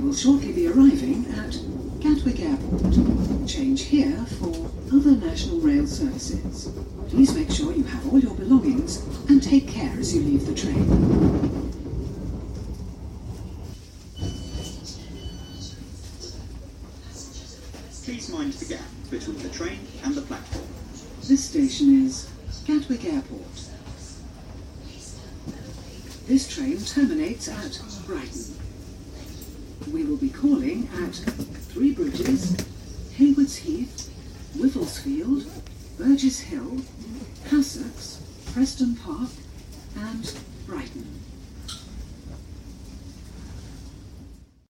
will shortly be arriving at Gatwick Airport. Change here for other national rail services. Please make sure you have all your belongings and take care as you leave the train. Please mind the gap between the train and the platform. This station is Gatwick Airport. This train terminates at Brighton. We will be calling at Three Bridges, Haywards Heath, Wivelsfield, Burgess Hill, Hassocks, Preston Park and Brighton.